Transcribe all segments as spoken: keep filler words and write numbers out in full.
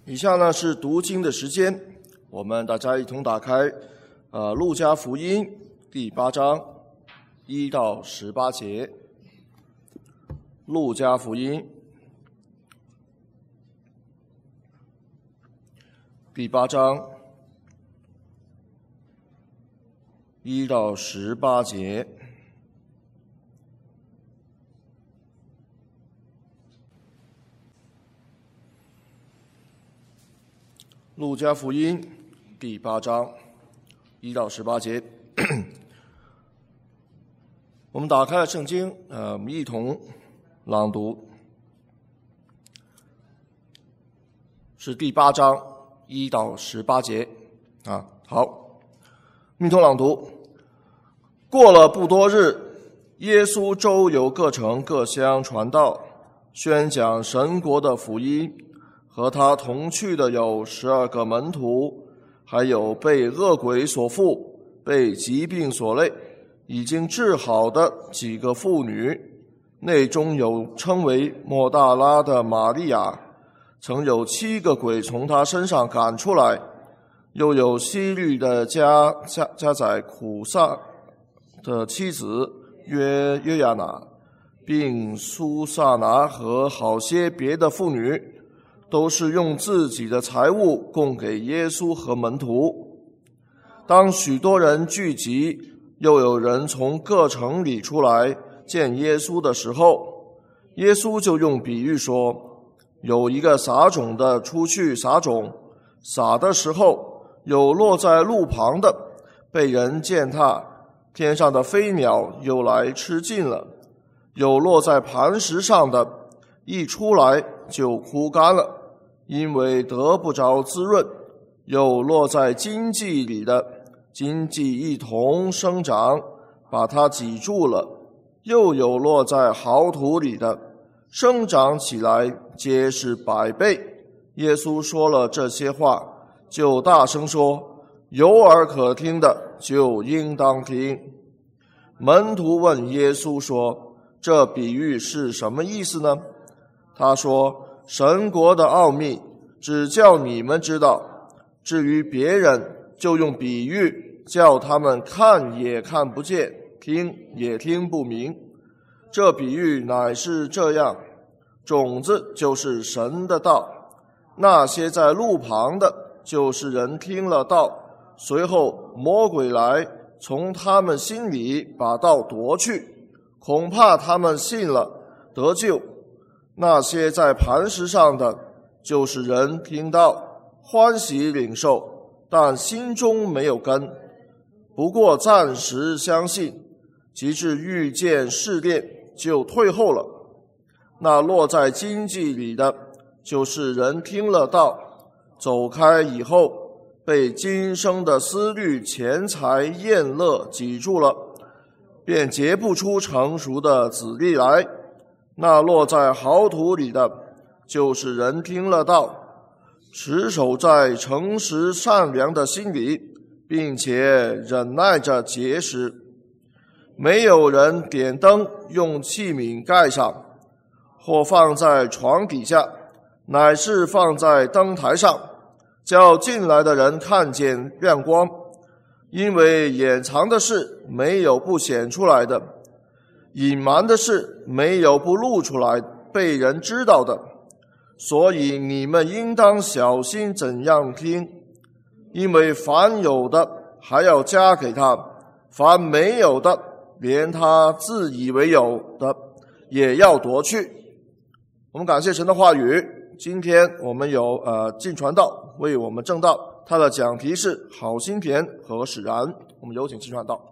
以下呢是读经的时间，我们大家一同打开呃路加福音第八章一到十八节。路加福音第八章一到十八节。路加福音第八章一到十八节，我们打开了圣经，呃，我们一同朗读，是第八章一到十八节啊。好，一同朗读。过了不多日，耶稣周游各城各乡传道，宣讲神国的福音。和他同去的有十二个门徒，还有被恶鬼所附、被疾病所累、已经治好的几个妇女，内中有称为抹大拉的玛利亚，曾有七个鬼从他身上赶出来；又有希律的加加加载苦撒的妻子约约亚拿，并苏撒拿和好些别的妇女。都是用自己的财物供给耶稣和门徒。当许多人聚集，又有人从各城里出来见耶稣的时候，耶稣就用比喻说，有一个撒种的出去撒种，撒的时候，有落在路旁的，被人践踏，天上的飞鸟又来吃尽了；有落在磐石上的，一出来就枯干了，因为得不着滋润；有落在荆棘里的，荆棘一同生长，把它挤住了；又有落在好土里的，生长起来结实百倍。耶稣说了这些话，就大声说，有耳可听的就应当听。门徒问耶稣说，这比喻是什么意思呢？他说，神国的奥秘只叫你们知道，至于别人就用比喻，叫他们看也看不见，听也听不明。这比喻乃是这样，种子就是神的道，那些在路旁的，就是人听了道，随后魔鬼来，从他们心里把道夺去，恐怕他们信了得救。那些在磐石上的，就是人听到欢喜领受，但心中没有根，不过暂时相信，及至遇见试炼就退后了。那落在荆棘里的，就是人听了道，走开以后，被今生的思虑、钱财、宴乐挤住了，便结不出成熟的子粒来。那落在好土里的，就是人听了道，持守在诚实善良的心里，并且忍耐着结实。没有人点灯用器皿盖上，或放在床底下，乃是放在灯台上，叫进来的人看见亮光。因为掩藏的事没有不显出来的，隐瞒的事没有不露出来被人知道的。所以你们应当小心怎样听，因为凡有的还要加给他，凡没有的连他自以为有的也要夺去。我们感谢神的话语。今天我们有呃进传道为我们正道，他的讲题是好心田和使然。我们有请进传道。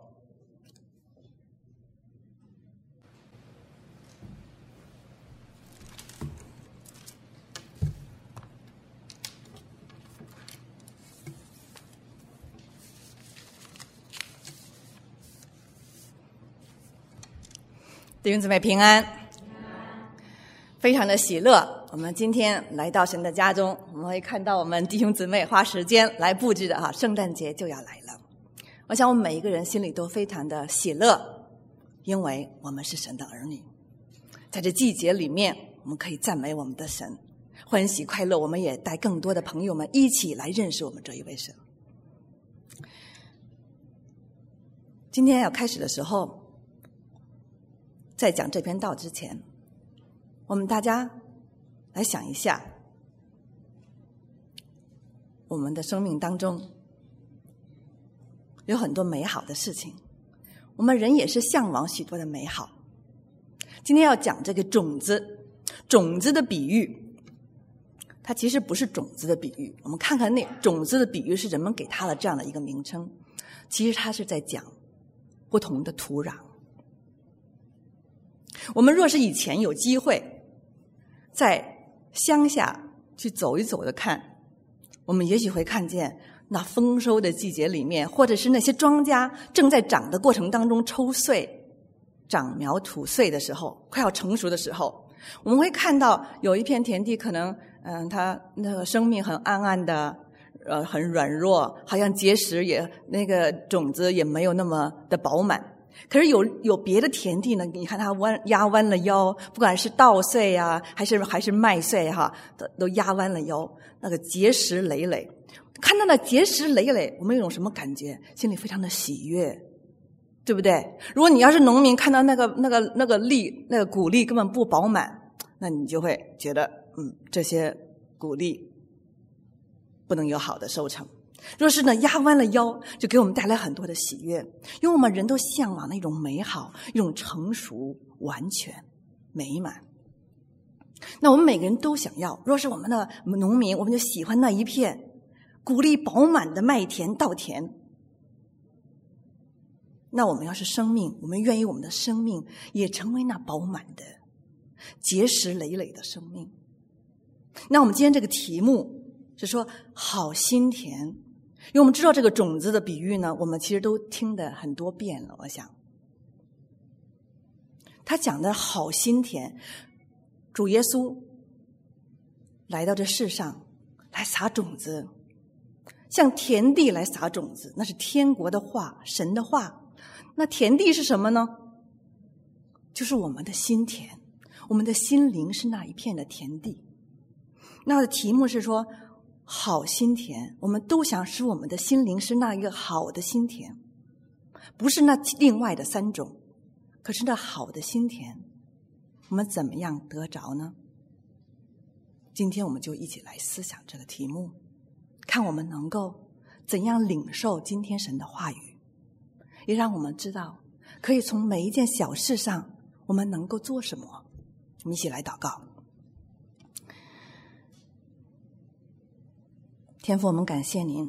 弟兄姊妹平安，非常的喜乐。我们今天来到神的家中，我们会看到我们弟兄姊妹花时间来布置的哈，圣诞节就要来了。我想我们每一个人心里都非常的喜乐，因为我们是神的儿女。在这季节里面，我们可以赞美我们的神， 欢喜快乐，我们也带更多的朋友们一起来认识我们这一位神。今天要开始的时候，在讲这篇道之前，我们大家来想一下，我们的生命当中有很多美好的事情，我们人也是向往许多的美好。今天要讲这个种子，种子的比喻，它其实不是种子的比喻。我们看看那种子的比喻是人们给它的这样的一个名称，其实它是在讲不同的土壤。我们若是以前有机会在乡下去走一走的看，我们也许会看见那丰收的季节里面，或者是那些庄稼正在长的过程当中抽穗、长苗吐穗的时候，快要成熟的时候，我们会看到有一片田地，可能嗯，它那个生命很暗暗的，呃，很软弱，好像结实也那个种子也没有那么的饱满。可是有有别的田地呢，你看它弯压弯了腰，不管是稻穗呀、啊，还是还是麦穗哈，都都压弯了腰，那个结实累累。看到那结实累累，我们有种什么感觉？心里非常的喜悦，对不对？如果你要是农民，看到那个那个那个粒那个谷粒根本不饱满，那你就会觉得，嗯，这些谷粒不能有好的收成。若是呢压弯了腰，就给我们带来很多的喜悦，因为我们人都向往那种美好，一种成熟、完全、美满。那我们每个人都想要，若是我们的农民，我们就喜欢那一片谷粒饱满的麦田、稻田。那我们要是生命，我们愿意我们的生命也成为那饱满的、结实累累的生命。那我们今天这个题目是说好心田，因为我们知道这个种子的比喻呢，我们其实都听得很多遍了。我想他讲的好心田，主耶稣来到这世上来撒种子，像田地来撒种子，那是天国的话，神的话。那田地是什么呢？就是我们的心田，我们的心灵是那一片的田地。那的题目是说好心田，我们都想使我们的心灵是那一个好的心田，不是那另外的三种。可是那好的心田，我们怎么样得着呢？今天我们就一起来思想这个题目，看我们能够怎样领受今天神的话语，也让我们知道可以从每一件小事上我们能够做什么。我们一起来祷告。天父，我们感谢您，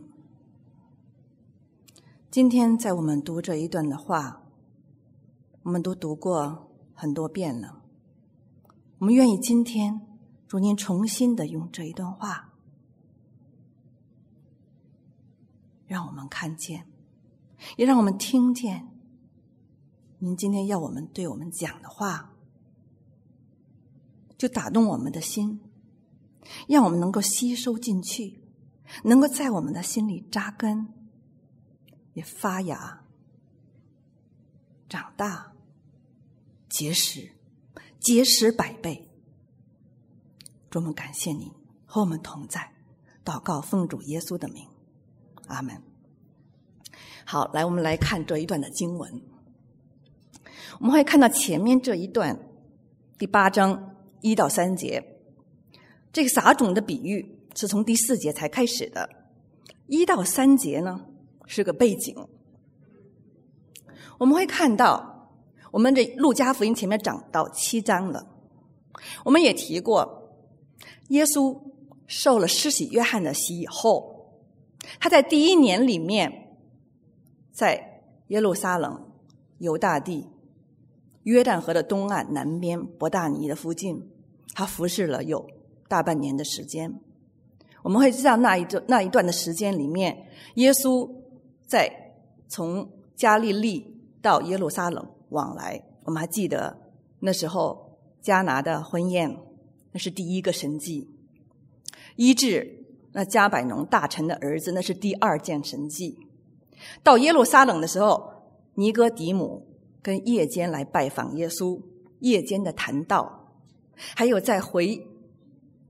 今天在我们读这一段的话，我们都读过很多遍了。我们愿意今天主您重新的用这一段话，让我们看见，也让我们听见您今天要我们对我们讲的话，就打动我们的心，让我们能够吸收进去，能够在我们的心里扎根，也发芽、长大、结实、结实百倍。主，我们感谢您和我们同在，祷告奉主耶稣的名，阿们。好，来我们来看这一段的经文。我们会看到前面这一段第八章一到三节，这个撒种的比喻是从第四节才开始的，一到三节呢是个背景。我们会看到，我们这路加福音前面讲到七章了，我们也提过，耶稣受了施洗约翰的洗以后，他在第一年里面，在耶路撒冷、犹大地、约旦河的东岸南边伯大尼的附近，他服侍了有大半年的时间。我们会知道那一段那一段的时间里面，耶稣在从加利利到耶路撒冷往来。我们还记得那时候迦拿的婚宴，那是第一个神迹；医治那加百农大臣的儿子，那是第二件神迹。到耶路撒冷的时候，尼哥底母跟夜间来拜访耶稣，夜间的谈道，还有在回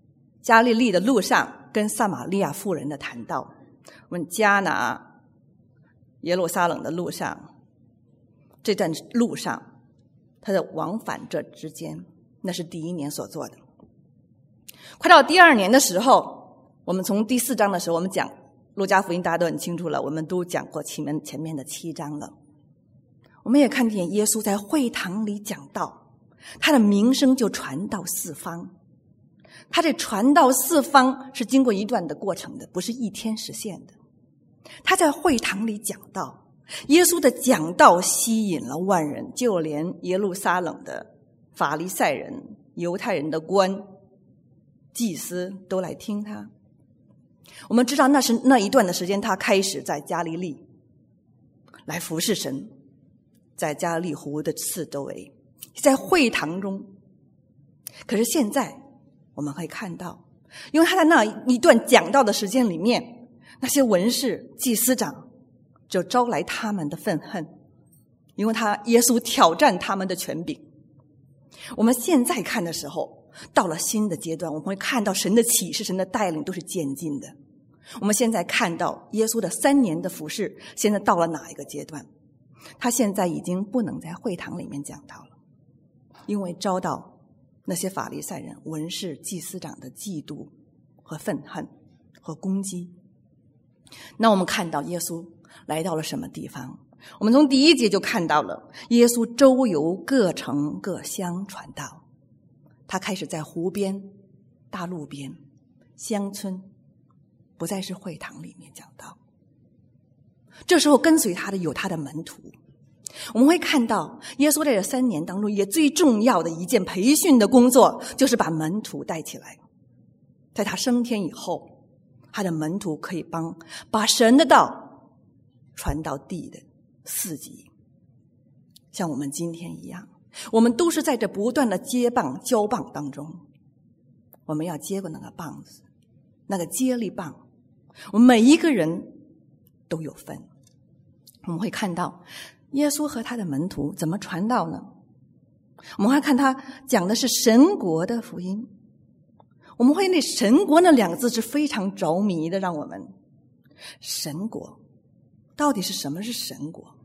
加利利的路上跟撒玛利亚妇人的谈道，我们迦拿耶路撒冷的路上，这段路上他的往返这之间，那是第一年所做的。快到第二年的时候，我们从第四章的时候我们讲路加福音，大家都很清楚了，我们都讲过前面前面的七章了。我们也看见耶稣在会堂里讲道，他的名声就传到四方。他这传到四方是经过一段的过程的，不是一天实现的。他在会堂里讲道，耶稣的讲道吸引了万人，就连耶路撒冷的法利赛人、犹太人的官、祭司都来听他。我们知道那是那一段的时间，他开始在加利利来服侍神，在加利利湖的四周围，在会堂中。可是现在我们会看到，因为他在那一段讲道的时间里面，那些文士、祭司长就招来他们的愤恨，因为他耶稣挑战他们的权柄。我们现在看的时候，到了新的阶段，我们会看到神的启示、神的带领都是渐进的。我们现在看到耶稣的三年的服事，现在到了哪一个阶段？他现在已经不能在会堂里面讲道了，因为遭到那些法利赛人、文士、祭司长的嫉妒和愤恨和攻击。那我们看到耶稣来到了什么地方？我们从第一节就看到了耶稣周游各城各乡传道。他开始在湖边、大路边、乡村，不再是会堂里面讲道。这时候跟随他的有他的门徒。我们会看到耶稣在这三年当中也最重要的一件培训的工作，就是把门徒带起来。在他升天以后，他的门徒可以帮把神的道传到地的四极。像我们今天一样，我们都是在这不断的接棒交棒当中，我们要接过那个棒子，那个接力棒，我们每一个人都有份。我们会看到耶稣和他的门徒怎么传道呢？我们会看他讲的是神国的福音。我们会对神国那两个字是非常着迷的，让我们神国到底是什么是神国？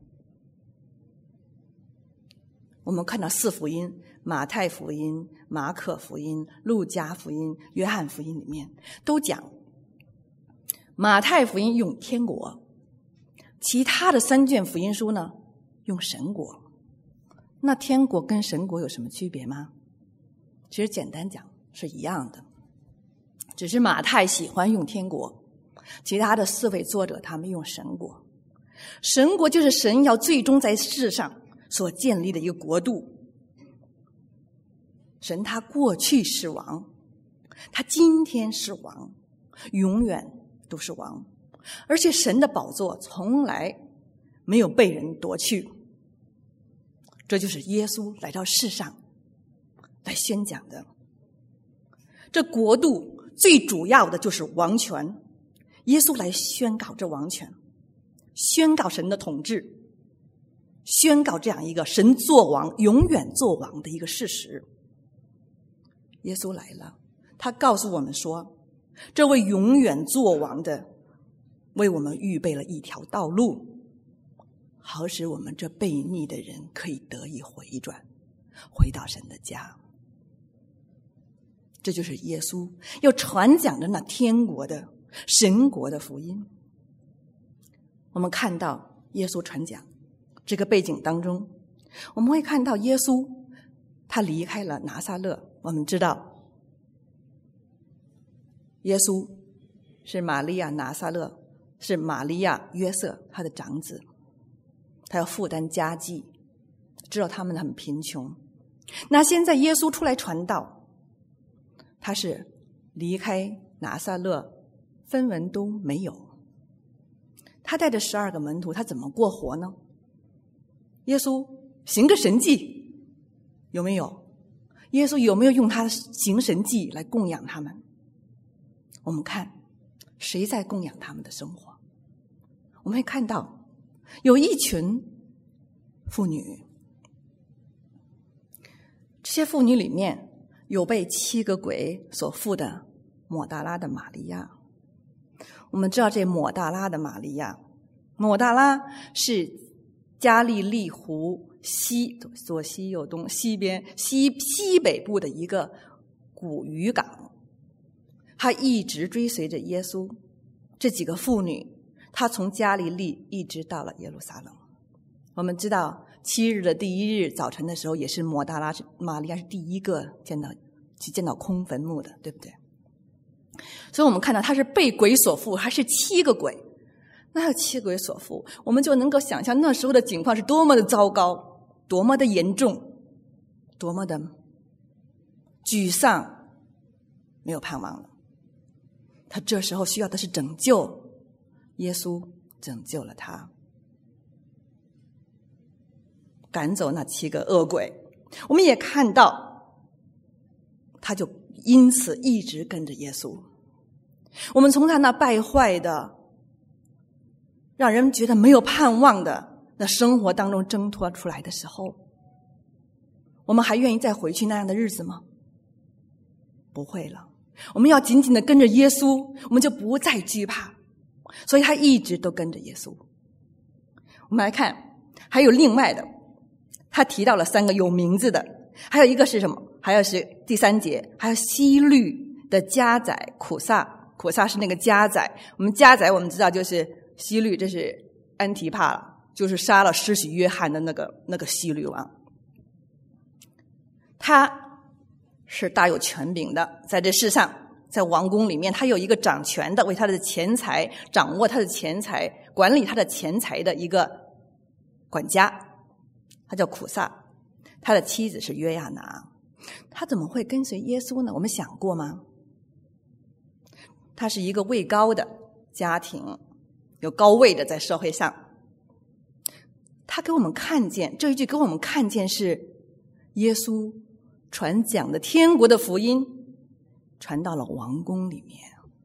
我们看到四福音，马太福音、马可福音、路加福音、约翰福音里面都讲，马太福音用天国，其他的三卷福音书呢用神国。那天国跟神国有什么区别吗？其实简单讲是一样的，只是马太喜欢用天国，其他的四位作者他们用神国。神国就是神要最终在世上所建立的一个国度。神他过去是王，他今天是王，永远都是王，而且神的宝座从来没有被人夺去。这就是耶稣来到世上来宣讲的。这国度最主要的就是王权，耶稣来宣告这王权，宣告神的统治，宣告这样一个神作王永远作王的一个事实。耶稣来了，他告诉我们说，这位永远作王的为我们预备了一条道路，好使我们这悖逆的人可以得以回转，回到神的家。这就是耶稣要传讲的那天国的神国的福音。我们看到耶稣传讲这个背景当中，我们会看到耶稣他离开了拿撒勒。我们知道耶稣是玛利亚拿撒勒，是玛利亚约瑟他的长子，他要负担家计，知道他们很贫穷。那现在耶稣出来传道，他是离开拿撒勒，分文都没有。他带着十二个门徒，他怎么过活呢？耶稣行个神迹有没有？耶稣有没有用他行神迹来供养他们？我们看谁在供养他们的生活？我们会看到有一群妇女，这些妇女里面有被七个鬼所附的抹大拉的玛利亚。我们知道这抹大拉的玛利亚，抹大拉是加利利湖西左西右东西边西西北部的一个古渔港，她一直追随着耶稣。这几个妇女，她从加利利一直到了耶路撒冷。我们知道七日的第一日早晨的时候，也是抹大拉玛利亚是第一个见到去见到空坟墓的，对不对？所以我们看到她是被鬼所附，还是七个鬼，那有七个鬼所附，我们就能够想象那时候的情况是多么的糟糕，多么的严重，多么的沮丧，没有盼望了。他这时候需要的是拯救，耶稣拯救了他，赶走那七个恶鬼。我们也看到他就因此一直跟着耶稣。我们从他那败坏的让人觉得没有盼望的那生活当中挣脱出来的时候，我们还愿意再回去那样的日子吗？不会了。我们要紧紧的跟着耶稣，我们就不再惧怕。所以他一直都跟着耶稣。我们来看还有另外的，他提到了三个有名字的，还有一个是什么？还有是第三节，还有希律的家宰苦撒。苦撒是那个家宰，我们家宰我们知道就是希律，这是安提帕了，就是杀了施洗约翰的那个那个希律王。他是大有权柄的，在这世上，在王宫里面，他有一个掌权的，为他的钱财掌握他的钱财，管理他的钱财的一个管家，他叫苦撒。他的妻子是约亚拿。他怎么会跟随耶稣呢？我们想过吗？他是一个位高的家庭，有高位的在社会上。他给我们看见，这一句给我们看见是耶稣传讲的天国的福音传到了王宫里面，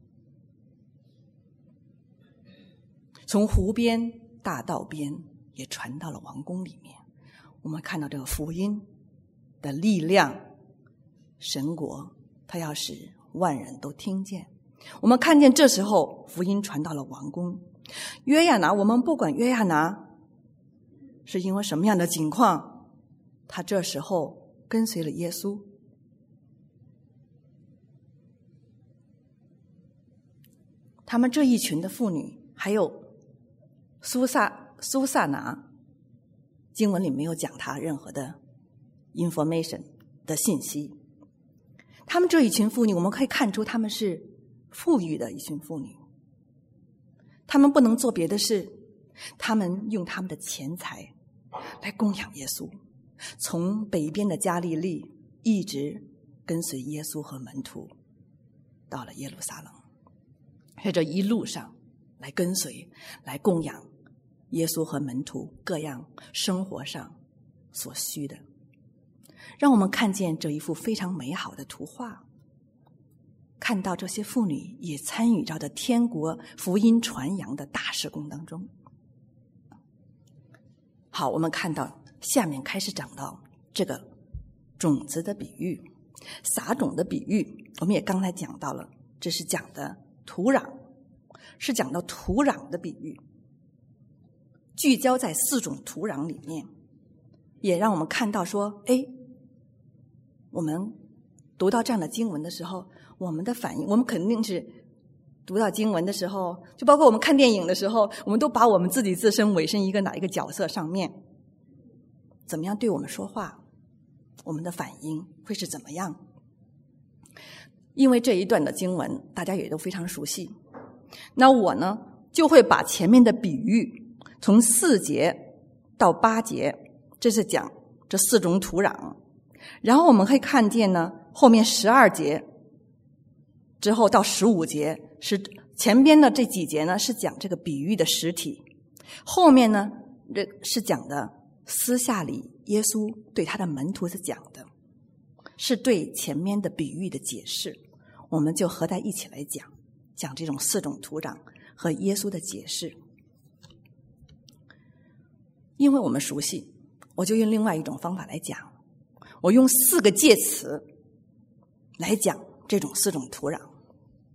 从湖边大道边也传到了王宫里面。我们看到这个福音的力量，神国他要使万人都听见。我们看见这时候福音传到了王宫。约亚拿，我们不管约亚拿是因为什么样的情况，他这时候跟随了耶稣。他们这一群的妇女，还有苏萨苏萨拿，经文里没有讲他任何的 information 的信息。他们这一群妇女，我们可以看出他们是富裕的一群妇女。他们不能做别的事，他们用他们的钱财来供养耶稣，从北边的加利利一直跟随耶稣和门徒到了耶路撒冷，在这一路上来跟随，来供养耶稣和门徒各样生活上所需的。让我们看见这一幅非常美好的图画，看到这些妇女也参与到的天国福音传扬的大事工当中。好，我们看到下面开始讲到这个种子的比喻，撒种的比喻，我们也刚才讲到了，这是讲的土壤，是讲到土壤的比喻，聚焦在四种土壤里面，也让我们看到说，哎，我们读到这样的经文的时候，我们的反应，我们肯定是读到经文的时候，就包括我们看电影的时候，我们都把我们自己自身委身一个哪一个角色上面，怎么样对我们说话，我们的反应会是怎么样。因为这一段的经文大家也都非常熟悉，那我呢就会把前面的比喻从四节到八节，这是讲这四种土壤，然后我们可以看见呢，后面十二节之后到十五节，是前边的这几节呢是讲这个比喻的实体，后面呢这是讲的私下里耶稣对他的门徒是讲的，是对前面的比喻的解释，我们就合在一起来讲，讲这种四种土壤和耶稣的解释。因为我们熟悉，我就用另外一种方法来讲，我用四个介词来讲这种四种土壤。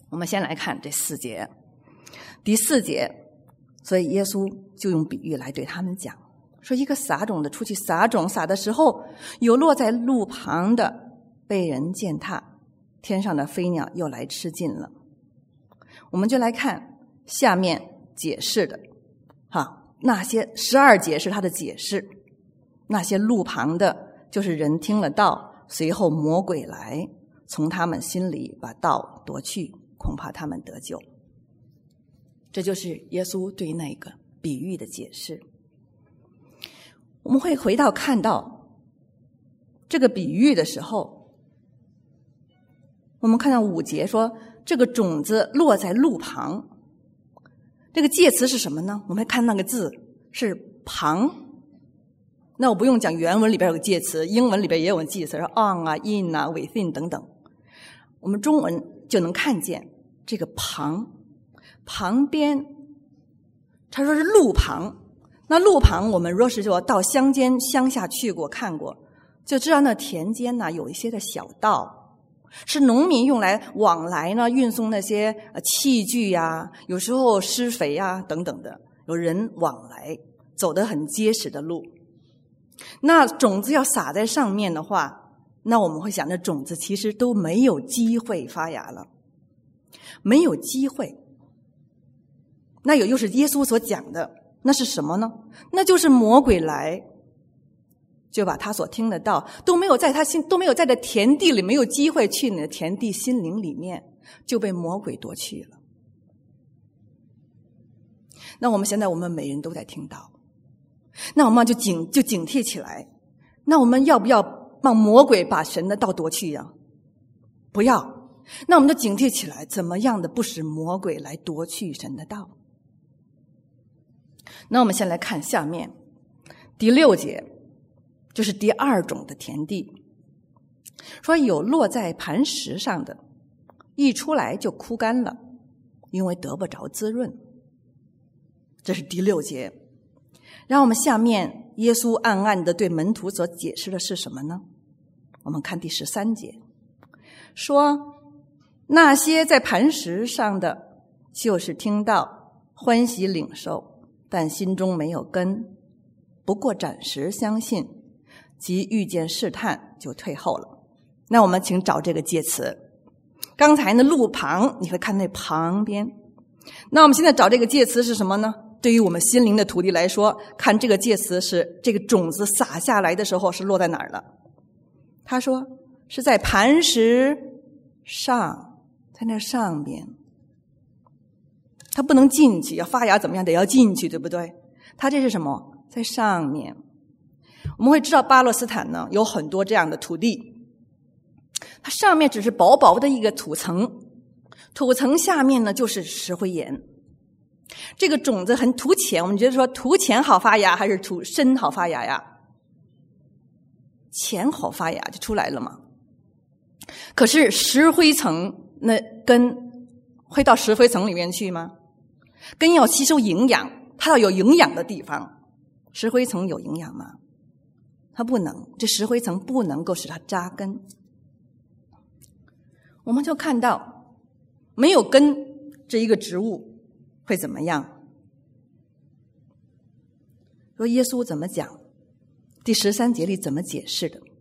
我们先来看这四节。第四节，所以耶稣就用比喻来对他们讲，说一个撒种的出去撒种，撒的时候有落在路旁的，被人践踏，天上的飞鸟又来吃尽了。我们就来看下面解释的哈，那些十二节是他的解释，那些路旁的就是人听了道，随后魔鬼来从他们心里把道夺去，恐怕他们得救。这就是耶稣对那个比喻的解释。我们会回到看到这个比喻的时候，我们看到五节说这个种子落在路旁，这个介词是什么呢？我们看那个字是旁，那我不用讲原文里边有个介词，英文里边也有介词，是 on 啊 in 啊 within 等等，我们中文就能看见这个旁，旁边他说是路旁。那路旁我们若是说到乡间乡下去过看过，就知道那田间呢有一些的小道，是农民用来往来呢运送那些器具呀，有时候施肥呀等等的，有人往来走得很结实的路。那种子要撒在上面的话，那我们会想那种子其实都没有机会发芽了，没有机会。那有又是耶稣所讲的，那是什么呢？那就是魔鬼来就把他所听的道都没有在他心都没有在这田地里，没有机会去你的田地心灵里面，就被魔鬼夺去了。那我们现在我们每人都在听道，那我们就警就警惕起来，那我们要不要让魔鬼把神的道夺去呀？不要。那我们就警惕起来，怎么样的不使魔鬼来夺去神的道。那我们先来看下面第六节，就是第二种的田地，说有落在磐石上的，一出来就枯干了，因为得不着滋润。这是第六节。然后我们下面耶稣暗暗的对门徒所解释的是什么呢？我们看第十三节，说那些在磐石上的，就是听到欢喜领受，但心中没有根，不过暂时相信，即遇见试探就退后了。那我们请找这个介词，刚才呢路旁你会看那旁边，那我们现在找这个介词是什么呢？对于我们心灵的土地来说，看这个介词是这个种子撒下来的时候是落在哪儿了。他说是在磐石上，在那上边，它不能进去，要发芽怎么样得要进去，对不对？它这是什么？在上面。我们会知道巴勒斯坦呢有很多这样的土地，它上面只是薄薄的一个土层，土层下面呢就是石灰岩。这个种子很土浅，我们觉得说土浅好发芽还是土深好发芽呀？浅好发芽就出来了嘛。可是石灰层那根会到石灰层里面去吗？根要吸收营养，它要有营养的地方。石灰层有营养吗？它不能，这石灰层不能够使它扎根。我们就看到没有根这一个植物会怎么样？说耶稣怎么讲？第十三节里怎么解释的？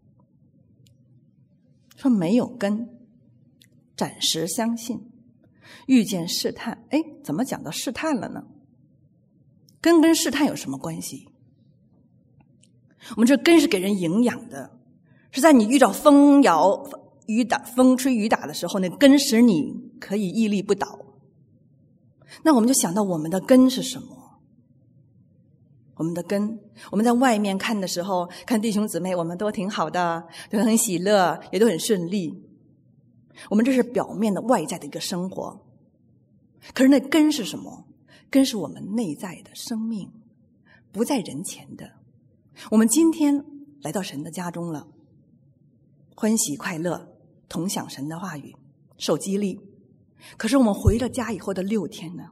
说没有根，暂时相信，遇见试探。哎，怎么讲到试探了呢？根跟试探有什么关系？我们这根是给人营养的，是在你遇到风摇雨打、风吹雨打的时候，那根使你可以屹立不倒。那我们就想到我们的根是什么？我们的根，我们在外面看的时候，看弟兄姊妹，我们都挺好的，都很喜乐，也都很顺利。我们这是表面的外在的一个生活。可是那根是什么？根是我们内在的生命，不在人前的。我们今天来到神的家中了，欢喜快乐，同享神的话语，受激励。可是我们回了家以后的六天呢？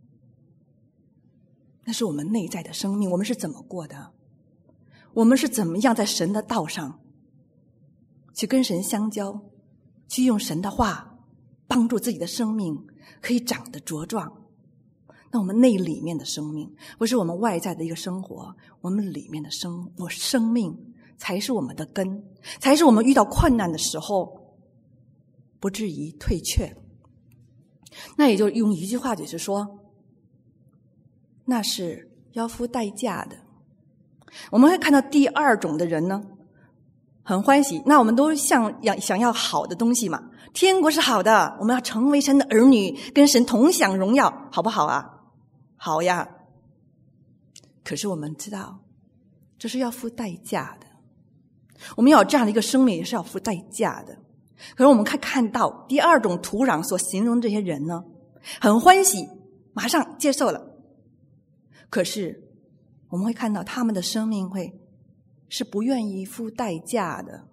那是我们内在的生命，我们是怎么过的？我们是怎么样在神的道上去跟神相交，去用神的话帮助自己的生命可以长得茁壮。那我们内里面的生命，不是我们外在的一个生活，我们里面的生我生命才是我们的根，才是我们遇到困难的时候不至于退却。那也就用一句话解释说，那是要付代价的。我们会看到第二种的人呢，很欢喜，那我们都想要想要好的东西嘛，天国是好的，我们要成为神的儿女，跟神同享荣耀，好不好啊？好呀。可是我们知道这是要付代价的，我们要有这样的一个生命也是要付代价的。可是我们看看到第二种土壤所形容这些人呢，很欢喜，马上接受了。可是我们会看到他们的生命会是不愿意付代价的。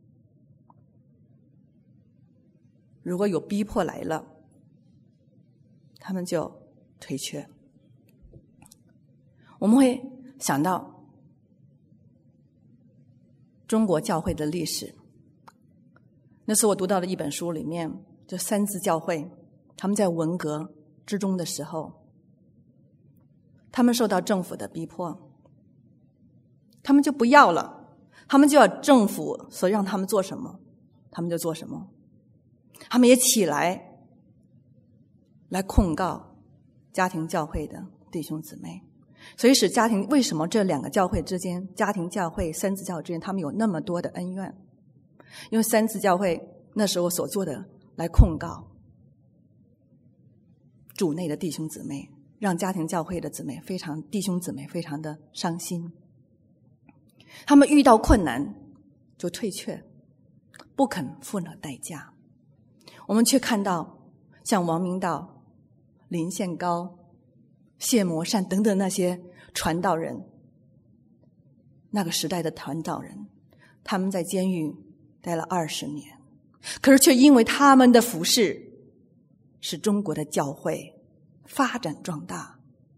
如果有逼迫来了，他们就退却。我们会想到中国教会的历史，那是我读到的一本书里面，就三自教会，他们在文革之中的时候，他们受到政府的逼迫，他们就不要了，他们就要政府所让他们做什么他们就做什么。他们也起来来控告家庭教会的弟兄姊妹，所以使家庭，为什么这两个教会之间，家庭教会三自教会之间他们有那么多的恩怨？因为三自教会那时候所做的来控告主内的弟兄姊妹，让家庭教会的姊妹非常弟兄姊妹非常的伤心。他们遇到困难就退却，不肯付那代价。我们却看到像王明道、林献高、谢摩善等等那些传道人，那个时代的传道人，他们在监狱待了二十年，可是却因为他们的服事，使中国的教会发展壮大。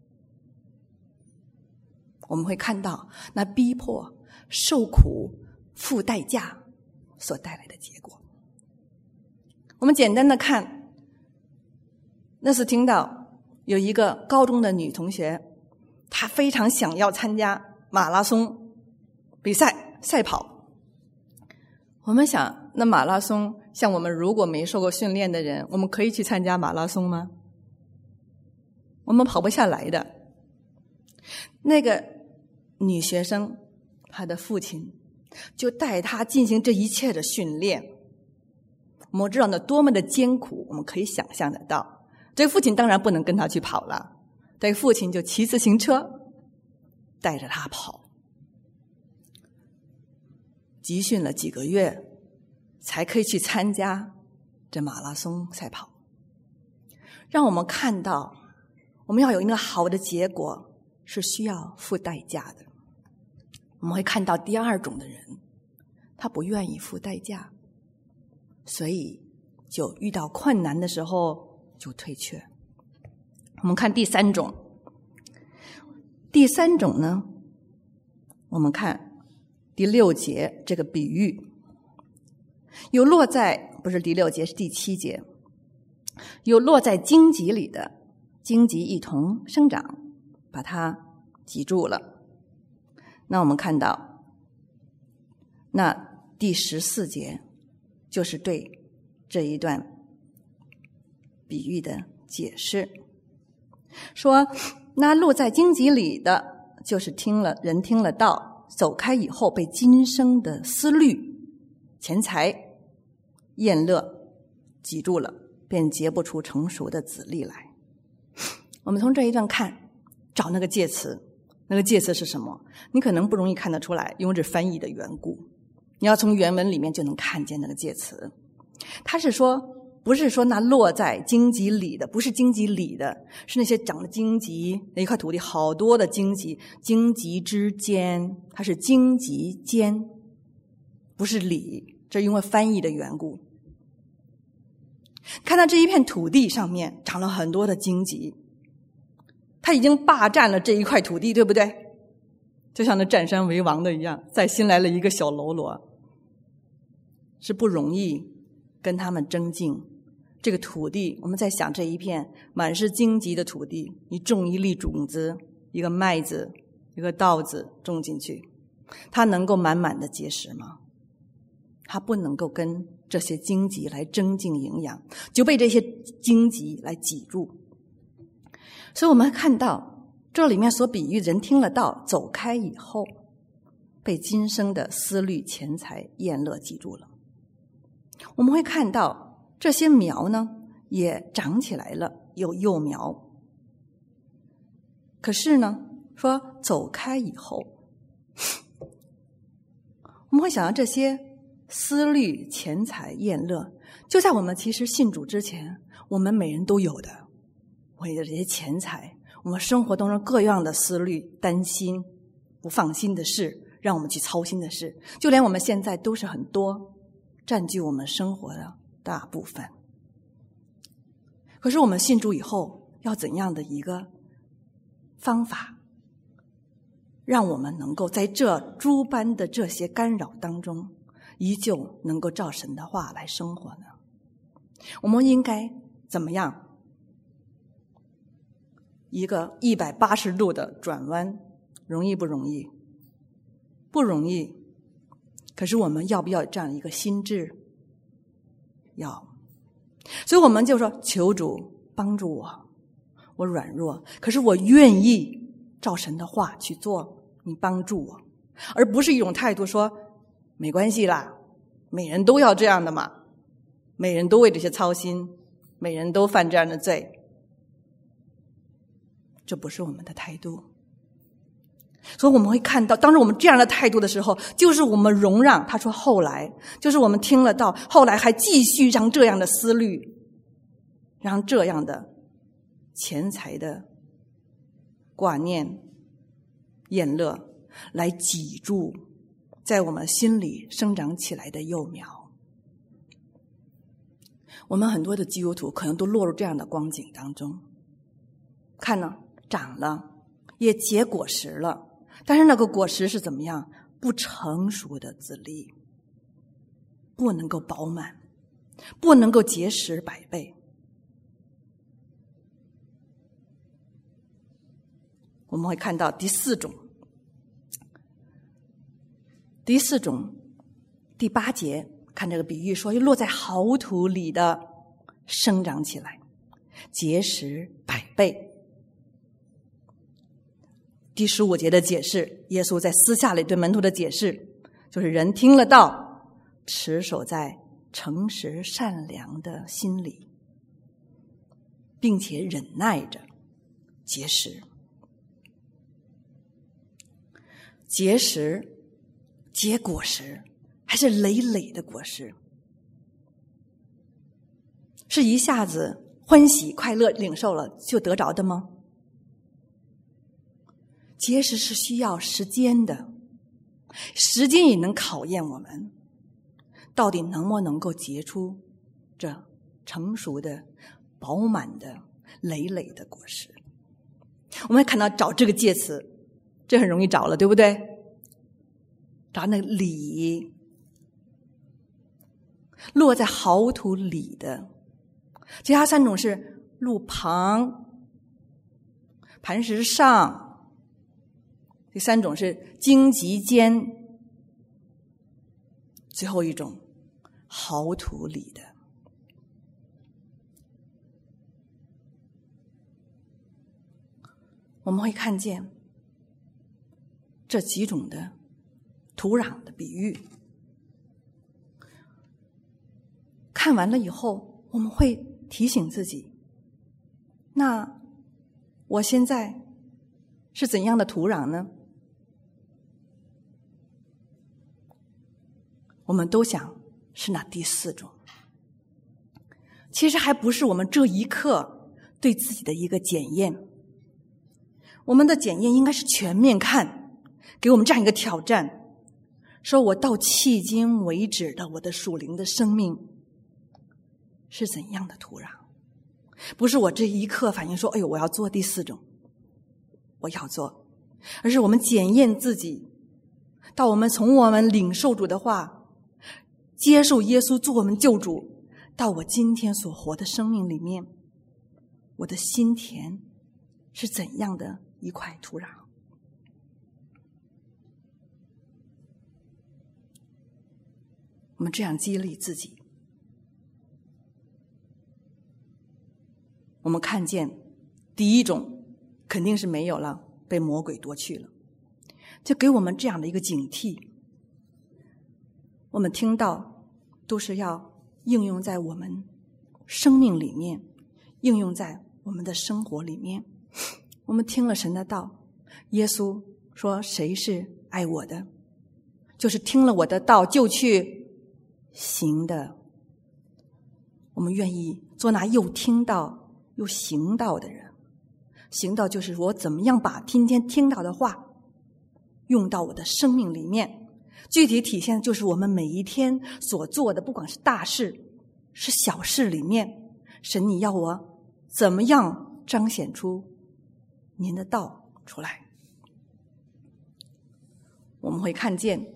我们会看到那逼迫、受苦、付代价所带来的结果。我们简单的看，那是听到有一个高中的女同学，她非常想要参加马拉松比赛赛跑。我们想，那马拉松，像我们如果没受过训练的人，我们可以去参加马拉松吗？我们跑不下来的。那个女学生，她的父亲就带她进行这一切的训练。我们知道那多么的艰苦，我们可以想象得到。这个父亲当然不能跟她去跑了，这个父亲就骑自行车带着她跑，集训了几个月才可以去参加这马拉松赛跑。让我们看到我们要有一个好的结果是需要付代价的。我们会看到第二种的人，他不愿意付代价，所以就遇到困难的时候就退却。我们看第三种，第三种呢，我们看第六节这个比喻，有落在，不是第六节，是第七节，有落在荆棘里的，荆棘一同生长，把它挤住了。那我们看到那第十四节就是对这一段比喻的解释，说那落在荆棘里的，就是听了人听了道，走开以后被今生的思虑、钱财、宴乐挤住了，便结不出成熟的子粒来。我们从这一段看，找那个介词，那个介词是什么？你可能不容易看得出来，因为这翻译的缘故。你要从原文里面就能看见那个介词。他是说，不是说那落在荆棘里的，不是荆棘里的，是那些长的荆棘，那一块土地好多的荆棘，荆棘之间，它是荆棘间，不是里，这因为翻译的缘故。看到这一片土地上面长了很多的荆棘，他已经霸占了这一块土地，对不对？就像那占山为王的一样，再新来了一个小喽啰，是不容易跟他们争竞， 这个土地，我们在想这一片满是荆棘的土地，你种一粒种子，一个麦子，一个稻子种进去，它能够满满的结实吗？它不能够跟这些荆棘来增进营养，就被这些荆棘来挤住。所以我们看到这里面所比喻人听了道走开以后，被今生的思虑钱财厌乐挤住了。我们会看到这些苗呢也长起来了，有幼苗。可是呢说走开以后，我们会想到这些思虑钱财厌乐就在我们其实信主之前我们每人都有的，为了这些钱财，我们生活当中各样的思虑、担心、不放心的事，让我们去操心的事，就连我们现在都是很多，占据我们生活的大部分。可是我们信主以后，要怎样的一个方法，让我们能够在这诸般的这些干扰当中，依旧能够照神的话来生活呢？我们应该怎么样？一个一百八十度的转弯，容易不容易？不容易。可是我们要不要这样一个心智？要。所以我们就说求主帮助我，我软弱，可是我愿意照神的话去做，你帮助我，而不是一种态度说没关系啦，每人都要这样的嘛，每人都为这些操心，每人都犯这样的罪，这不是我们的态度。所以我们会看到，当时我们这样的态度的时候，就是我们容让，他说后来，就是我们听了到后来还继续让这样的思虑，让这样的钱财的挂念、厌乐来挤住在我们心里生长起来的幼苗。我们很多的基督徒可能都落入这样的光景当中，看呢，长了，也结果实了，但是那个果实是怎么样？不成熟的子粒，不能够饱满，不能够结实百倍。我们会看到第四种，第四种第八节，看这个比喻说，又落在好土里的生长起来，结实百倍。第十五节的解释，耶稣在私下里对门徒的解释，就是人听了道，持守在诚实善良的心里，并且忍耐着结实。结实结果实，还是累累的果实？是一下子欢喜快乐领受了就得着的吗？结实是需要时间的，时间也能考验我们到底能不能够结出这成熟的饱满的累累的果实。我们看到找这个介词，这很容易找了，对不对？找那个里，落在好土里的。其他三种是路旁、磐石上，第三种是荆棘间，最后一种好土里的。我们会看见这几种的土壤的比喻，看完了以后，我们会提醒自己，那我现在是怎样的土壤呢？我们都想是那第四种，其实还不是我们这一刻对自己的一个检验。我们的检验应该是全面看，给我们这样一个挑战，说我到迄今为止的我的属灵的生命是怎样的土壤，不是我这一刻反应说哎呦我要做第四种，我要做，而是我们检验自己，到我们从我们领受主的话，接受耶稣做我们救主， 到我今天所活的生命里面，我的心田是怎样的一块土壤。我们这样激励自己，我们看见第一种肯定是没有了，被魔鬼夺去了，就给我们这样的一个警惕。我们听到都是要应用在我们生命里面，应用在我们的生活里面。我们听了神的道，耶稣说谁是爱我的，就是听了我的道就去行的。我们愿意做那又听到又行道的人。行道就是我怎么样把今天听到的话用到我的生命里面，具体体现就是我们每一天所做的，不管是大事是小事里面，神你要我怎么样彰显出您的道出来。我们会看见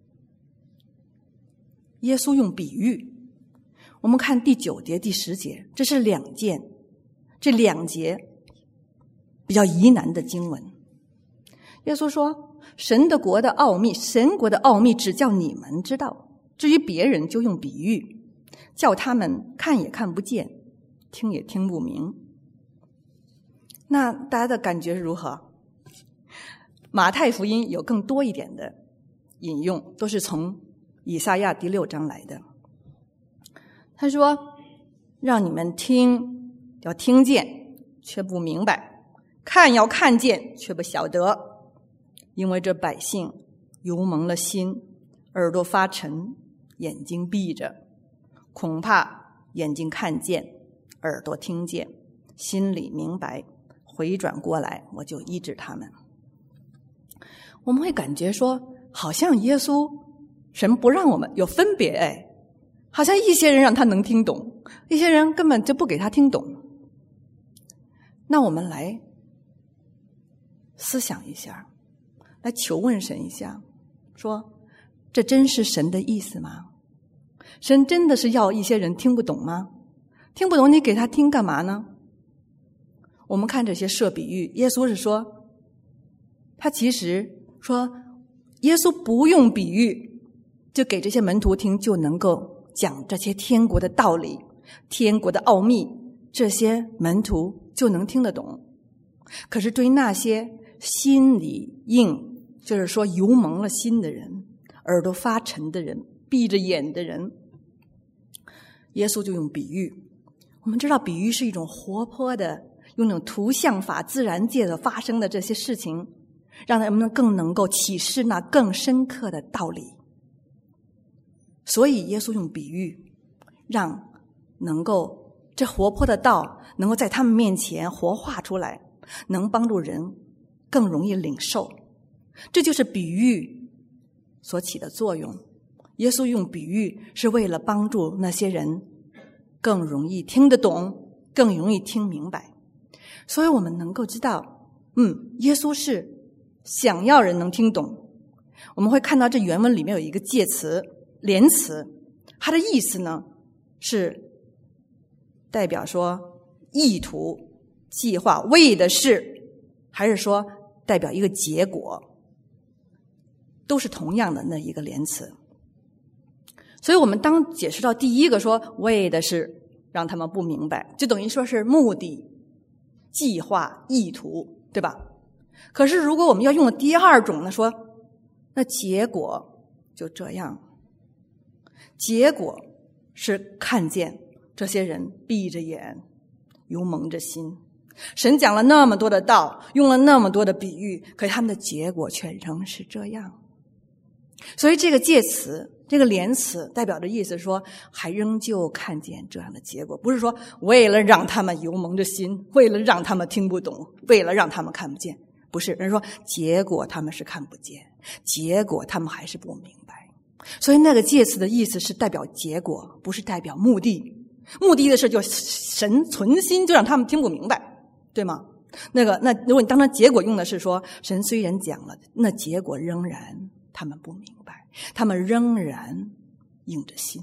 耶稣用比喻，我们看第九节第十节，这是两件这两节比较疑难的经文。耶稣说神的国的奥秘，神国的奥秘只叫你们知道，至于别人就用比喻，叫他们看也看不见，听也听不明。那大家的感觉是如何？马太福音有更多一点的引用，都是从以赛亚第六章来的。他说让你们听要听见却不明白，看要看见却不晓得，因为这百姓油蒙了心，耳朵发沉，眼睛闭着，恐怕眼睛看见，耳朵听见，心里明白，回转过来我就医治他们。我们会感觉说好像耶稣神不让我们有分别，哎，好像一些人让他能听懂，一些人根本就不给他听懂。那我们来思想一下，来求问神一下，说这真是神的意思吗？神真的是要一些人听不懂吗？听不懂你给他听干嘛呢？我们看这些设比喻，耶稣是说他其实说耶稣不用比喻就给这些门徒听，就能够讲这些天国的道理，天国的奥秘，这些门徒就能听得懂。可是对那些心里硬，就是说油蒙了心的人，耳朵发沉的人，闭着眼的人，耶稣就用比喻。我们知道比喻是一种活泼的，用那种图像法自然界的发生的这些事情，让他们更能够启示那更深刻的道理。所以耶稣用比喻，让能够这活泼的道能够在他们面前活化出来，能帮助人更容易领受。这就是比喻所起的作用。耶稣用比喻是为了帮助那些人更容易听得懂，更容易听明白。所以我们能够知道，嗯，耶稣是想要人能听懂。我们会看到这原文里面有一个介词连词，它的意思呢是代表说意图、计划、为的是，还是说代表一个结果，都是同样的那一个连词。所以我们当解释到第一个说为的是让他们不明白，就等于说是目的、计划、意图，对吧？可是如果我们要用第二种呢，说那结果就这样，结果是看见这些人闭着眼，油蒙着心。神讲了那么多的道，用了那么多的比喻，可是他们的结果却仍是这样。所以这个介词，这个连词代表的意思说还仍旧看见这样的结果，不是说为了让他们油蒙着心，为了让他们听不懂，为了让他们看不见，不是，人说结果他们是看不见，结果他们还是不明白。所以那个介词的意思是代表结果，不是代表目的。目的的事就神存心就让他们听不明白，对吗？那个那如果你当成结果用的是说神虽然讲了，那结果仍然他们不明白，他们仍然硬着心。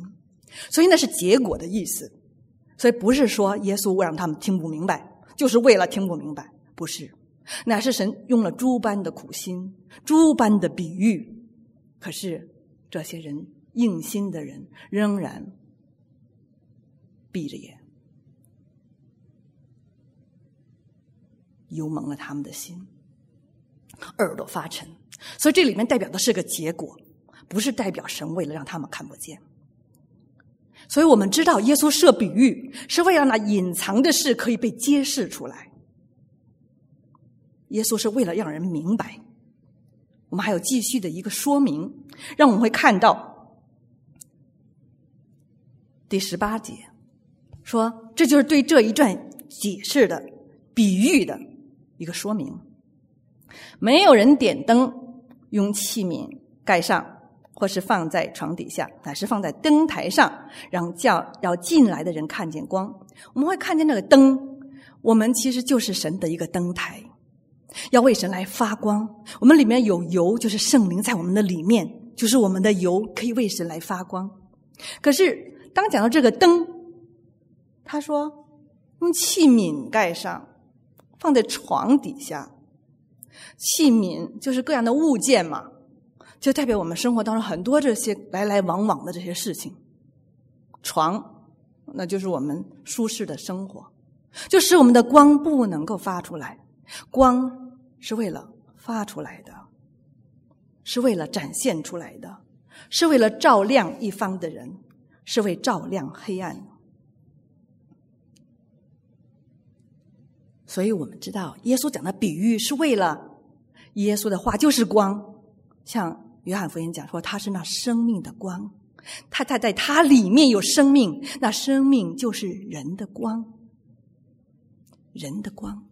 所以那是结果的意思。所以不是说耶稣让他们听不明白，就是为了听不明白，不是，乃是神用了诸般的苦心，诸般的比喻，可是这些人硬心的人仍然闭着眼，油蒙了他们的心，耳朵发沉。所以这里面代表的是个结果，不是代表神为了让他们看不见。所以我们知道耶稣设比喻是为了让那隐藏的事可以被揭示出来，耶稣是为了让人明白。我们还有继续的一个说明，让我们会看到第十八节说，这就是对这一段解释的比喻的一个说明。没有人点灯用器皿盖上或是放在床底下，乃是放在灯台上，让叫要进来的人看见光。我们会看见那个灯，我们其实就是神的一个灯台，要为神来发光。我们里面有油，就是圣灵在我们的里面，就是我们的油可以为神来发光。可是当讲到这个灯，他说用器皿盖上，放在床底下。器皿就是各样的物件嘛，就代表我们生活当中很多这些来来往往的这些事情。床那就是我们舒适的生活，就使我们的光不能够发出来。光是为了发出来的，是为了展现出来的，是为了照亮一方的人，是为照亮黑暗。所以我们知道耶稣讲的比喻是为了，耶稣的话就是光，像约翰福音讲说他是那生命的光，他他在他里面有生命，那生命就是人的光，人的光。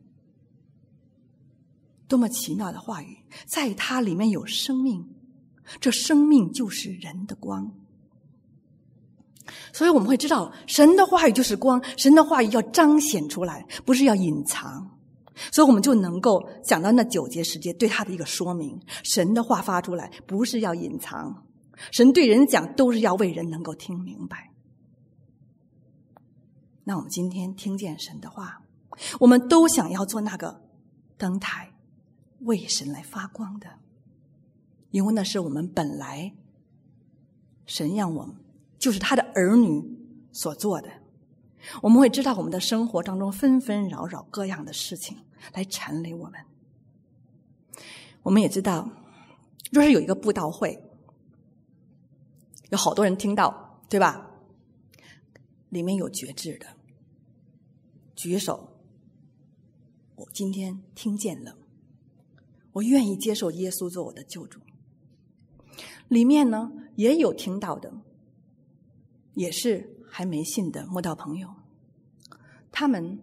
多么奇妙的话语，在他里面有生命，这生命就是人的光。所以我们会知道神的话语就是光，神的话语要彰显出来，不是要隐藏。所以我们就能够讲到那九节十节对他的一个说明，神的话发出来不是要隐藏，神对人讲都是要为人能够听明白。那我们今天听见神的话，我们都想要做那个灯台，为神来发光的，因为那是我们本来神让我们就是他的儿女所做的。我们会知道我们的生活当中纷纷扰扰各样的事情来缠累我们。我们也知道若是有一个布道会，有好多人听到，对吧？里面有决志的举手，我今天听见了，我愿意接受耶稣做我的救主。里面呢也有听到的，也是还没信的慕道朋友，他们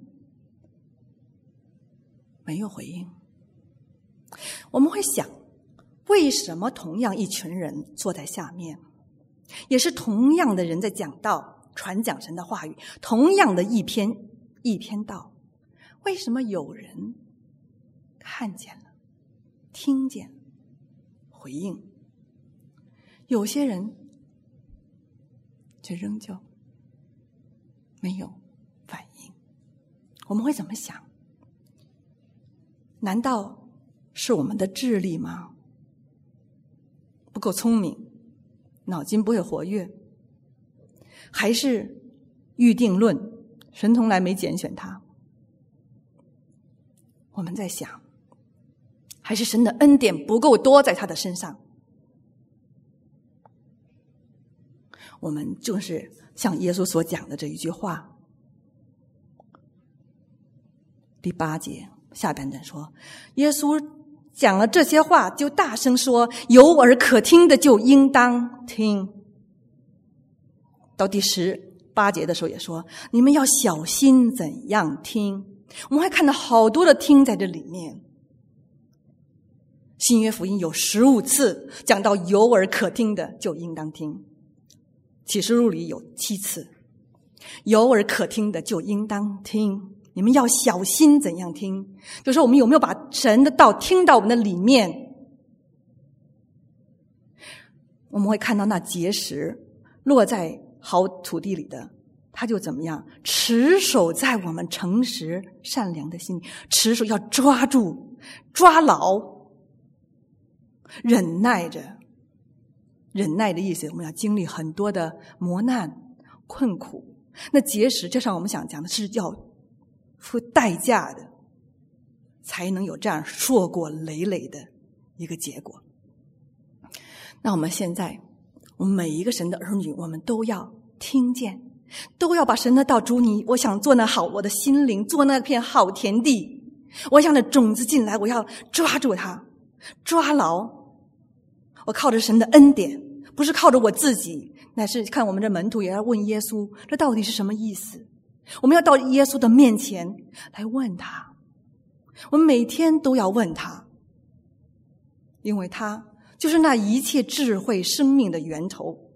没有回应。我们会想，为什么同样一群人坐在下面，也是同样的人在讲道传讲神的话语，同样的一篇一篇道，为什么有人看见了听见回应，有些人却仍旧没有反应？我们会怎么想？难道是我们的智力吗？不够聪明，脑筋不会活跃？还是预定论，神从来没拣选他？我们在想，还是神的恩典不够多在他的身上？我们就是像耶稣所讲的这一句话，第八节下半段说，耶稣讲了这些话，就大声说，有耳可听的就应当听。到第十八节的时候也说，你们要小心怎样听。我们还看到好多的听在这里面。新约福音有十五次讲到有耳可听的就应当听，启示录里有七次，有耳可听的就应当听，你们要小心怎样听。就是我们有没有把神的道听到我们的里面。我们会看到那结石落在好土地里的，他就怎么样？持守在我们诚实善良的心里，持守要抓住、抓牢，忍耐着。忍耐的意思，我们要经历很多的磨难、困苦。那节食，就像我们想讲的是要付代价的，才能有这样硕果累累的一个结果。那我们现在，我们每一个神的儿女，我们都要听见，都要把神的道，主你，我想做那好，我的心灵做那片好田地，我想那种子进来，我要抓住它，抓牢。我靠着神的恩典，不是靠着我自己，乃是看我们的门徒也要问耶稣，这到底是什么意思？我们要到耶稣的面前来问他，我们每天都要问他，因为他就是那一切智慧生命的源头。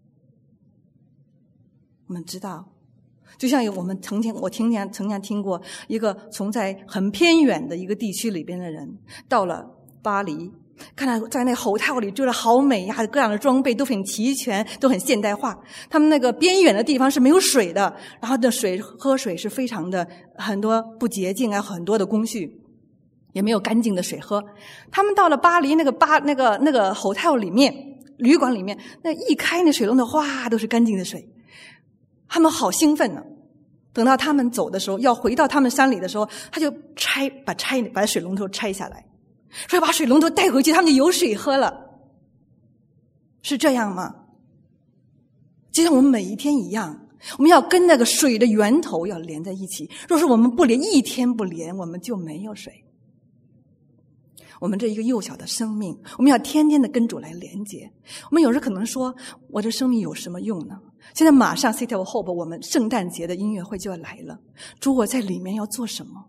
我们知道，就像有我们曾经我听见曾经听过一个从在很偏远的一个地区里边的人，到了巴黎，看到在那hotel里住得好美呀，各样的装备都很齐全，都很现代化。他们那个边远的地方是没有水的，然后的水喝水是非常的很多不洁净啊，很多的工序，也没有干净的水喝。他们到了巴黎那个巴那个那个hotel里面，旅馆里面，那一开那水龙头，哗，都是干净的水。他们好兴奋呢。等到他们走的时候，要回到他们山里的时候，他就拆把拆把水龙头拆下来，说要把水龙头带回去，他们就有水喝了。是这样吗？就像我们每一天一样，我们要跟那个水的源头要连在一起。若是我们不连，一天不连，我们就没有水。我们这一个幼小的生命，我们要天天的跟主来连接。我们有时可能说，我这生命有什么用呢？现在马上 City of Hope 我们圣诞节的音乐会就要来了，主，我在里面要做什么？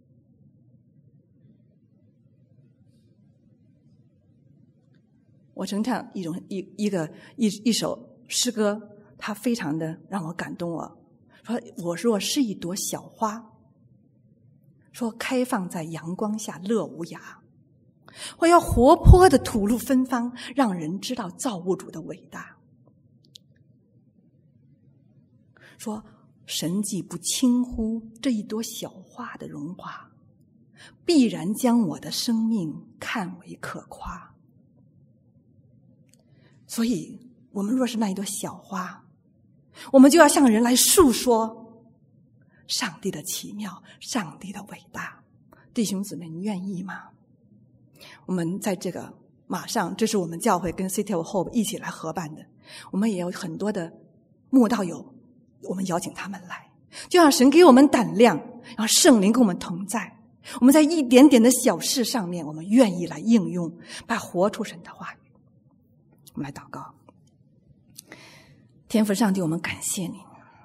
我曾唱一种一一个一一首诗歌，它非常的让我感动我。说我若是一朵小花，说开放在阳光下乐无涯，我要活泼的吐露芬芳，让人知道造物主的伟大。说神既不轻忽这一朵小花的荣华，必然将我的生命看为可夸。所以我们若是那一朵小花，我们就要向人来述说上帝的奇妙，上帝的伟大。弟兄姊妹，你愿意吗？我们在这个马上，这是我们教会跟 City of Hope 一起来合办的，我们也有很多的慕道友，我们邀请他们来，就让神给我们胆量，让圣灵跟我们同在。我们在一点点的小事上面，我们愿意来应用，把活出神的话语。我们来祷告。天父上帝，我们感谢您，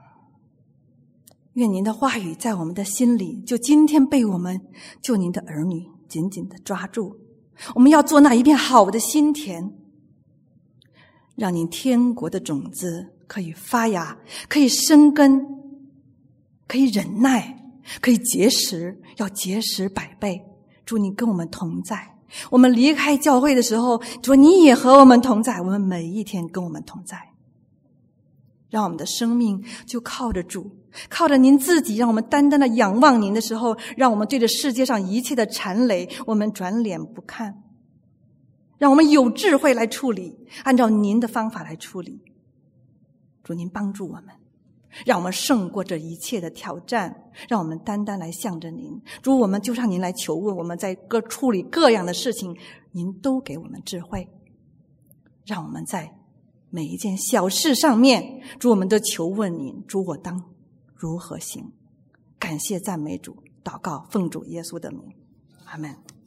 愿您的话语在我们的心里，就今天被我们就您的儿女紧紧的抓住。我们要做那一片好的心田，让您天国的种子可以发芽，可以生根，可以忍耐，可以结实，要结实百倍。主，你跟我们同在。我们离开教会的时候，主，你也和我们同在，我们每一天跟我们同在。让我们的生命就靠着主，靠着您自己，让我们单单的仰望您的时候，让我们对着世界上一切的缠累，我们转脸不看。让我们有智慧来处理，按照您的方法来处理。主，您帮助我们，让我们胜过这一切的挑战，让我们单单来向着您。主，我们就向您来求问，我们在各处理各样的事情，您都给我们智慧，让我们在每一件小事上面，主，我们都求问您，主，我当如何行？感谢赞美主，祷告奉主耶稣的名，阿们。